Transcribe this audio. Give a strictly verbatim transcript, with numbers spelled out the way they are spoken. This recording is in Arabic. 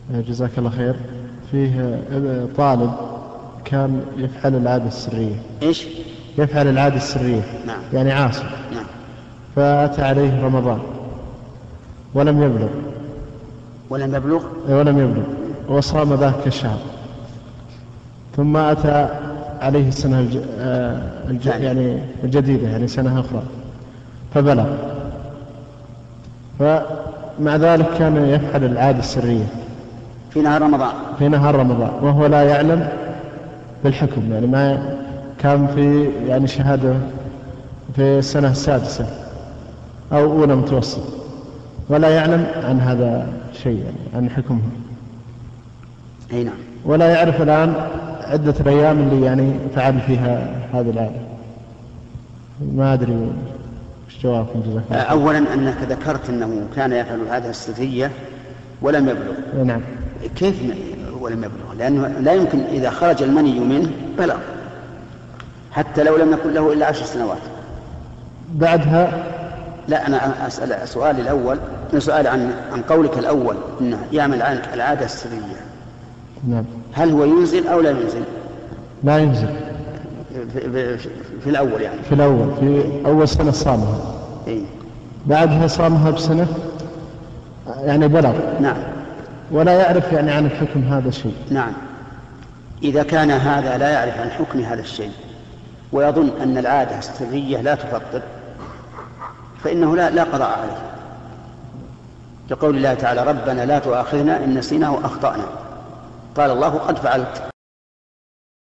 جزاك الله خير. فيه طالب كان يفعل العادة السرية. إيش؟ يفعل العادة السرية. نعم. يعني عاصي. نعم. فأتى عليه رمضان ولم يبلغ. ولم يبلغ؟ ولم يبلغ وصام ذاك الشهر، ثم أتى عليه السنة الج... الج... يعني الجديدة، يعني سنة أخرى، فبلغ، فمع ذلك كان يفعل العادة السرية في نهار رمضان في نهار رمضان وهو لا يعلم بالحكم، يعني ما كان في يعني شهادة في السنة السادسة أو أولى متوسط، ولا يعلم عن هذا شيء، يعني عن حكمه. أي نعم. ولا يعرف الآن عدة الأيام اللي يعني فعل فيها هذه العادة. ما أدري وش جوابكم جزاك الله. أولا أنك ذكرت أنه كان يفعل هذا السرية ولم يبلغ. نعم. كيف ولم يبلغ؟ لأنه لا يمكن إذا خرج المني منه بلغ، حتى لو لم يكن له إلا عشر سنوات. بعدها لا، أنا أسأل سؤالي الأول سؤال عن عن قولك الأول أنه يعمل العادة السرية. نعم. هل هو ينزل أو لا ينزل؟ لا ينزل. في, في, في الأول يعني. في الأول في أول سنة صامها. إيه؟ بعدها صامها بسنة يعني بلغ. نعم. ولا يعرف يعني عن الحكم هذا الشيء. نعم. إذا كان هذا لا يعرف عن حكم هذا الشيء ويظن أن العادة السرية لا تفطر، فإنه لا, لا قضاء عليه، لقول الله تعالى: ربنا لا تؤاخذنا إن نسينا وأخطأنا. قال الله: قد فعلت.